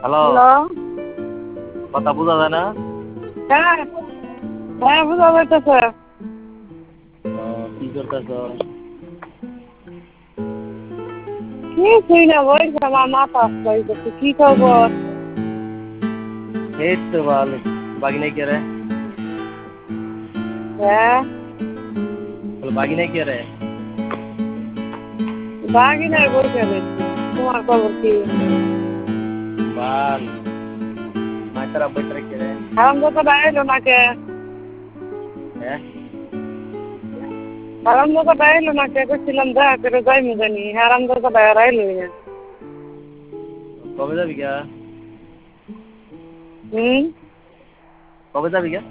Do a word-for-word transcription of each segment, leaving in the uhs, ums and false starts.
Hello, hello. কথা বোঝা যায় না? হ্যাঁ হ্যাঁ বুঝা যাইতেছে। কি করতেছ? কিছুই না, বলছি আমার মাথা আসতে কি খবর? এই তো ভালো। বাগিনা কে রে? হ্যাঁ বাগিনা কে রে? বাগি নাই, বসে রয়েছি। তোমার খবর কি? বাল মাইতারা বইতারা কে রে? হারাম দাদা বাইলো না কে? হ্যাঁ, হারাম দাদা বাইলো না কে? করছিলাম দেখা করে যাইমু জানি, হারাম দাদা বাইর আইলোই না। কবে যাবি গা? হুম কবে যাবি গা?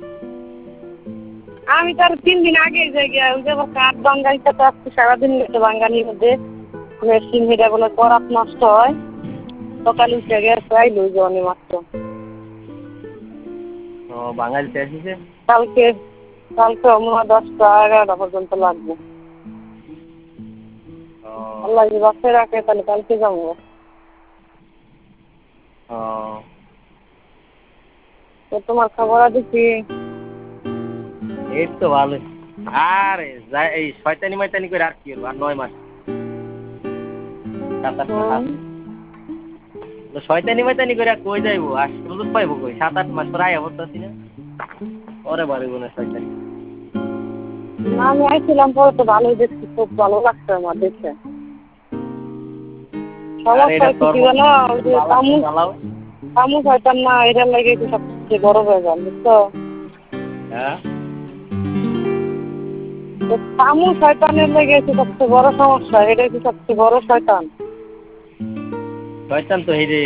আমি তো আর তিন দিন আগে যাই গিয়া, ওই যে কাঠ বাঙ্গাইতে তো আজকে সারাদিন গেছে বাঙ্গানির মধ্যে। মেশিন হিটা বলে করাত নষ্ট হয়, সকালে উঠে গেছে আইলো জনে মাত্র। ও বাঙালি শেষ হয়েছে? কালকে কালকে মনে হয় দশটা এগারোটা পর্যন্ত লাগবে। ও আল্লাহ যদি বাচ্চা রাখে তাহলে কালকে যাবো। ও তো তোমার খবর আছে কি? এই তো ভালো। আরে যাই, এই শয়তানি মাইতানি করে আর কি হলো? আর নয় মাস, সাত আট মাস হুম আছে। তো শয়তানি মাইতানি করে আর কই যাইবো? আর সুযোগ পাইবো কই? সাত আট মাস পরে আয়া বলতাছি না, পরে বাড়িব না শয়তানি। না, আমি আইছিলাম পরে তো ভালোই দেখছি, খুব ভালো লাগছে আমার দেখে। আর সমস্যা এটা হচ্ছে তোর কি মতো জানো, ওই যে তামুক চালাও। তামুক হয়তাম না, এটার লাগে একটু সবচেয়ে বড় হয়ে যান, বুঝছো? হ্যাঁ, তো তামুক শয়তানের লেগে একটু সবচেয়ে বড় সমস্যা, এটা একটু সবচেয়ে বড় শয়তান। শয়তান তো এই রে।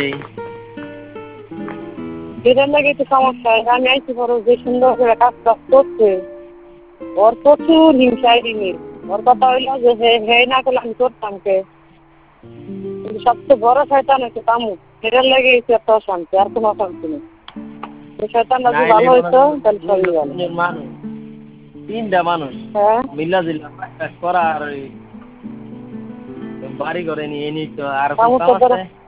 এটার লাগে একটু সমস্যা। আমি আইছি পরে যে সুন্দর করে কাজ কাজ করছে, ওর প্রচুর হিংসাই দিনের। ওর কথা হইলো যে হে হে না করলে আমি করতাম কে। কিন্তু সবচেয়ে বড় শয়তান হচ্ছে তামুক, এটার লাগে একটু একটা অশান্তি, আর কোনো অশান্তি নেই। এই শয়তানটা যদি নাইলে ভালো মনে হইতো হয় তাহলে সবই দুইজন ভালো। তিনজন মানুষ, তিনটা মানুষ হ্যাঁ মিল্লা জিল্লা কাজ করা, আর ওই বাড়ি ঘরে নিয়ে নিত আর কোন তামুক কাম তো ধরো আছে?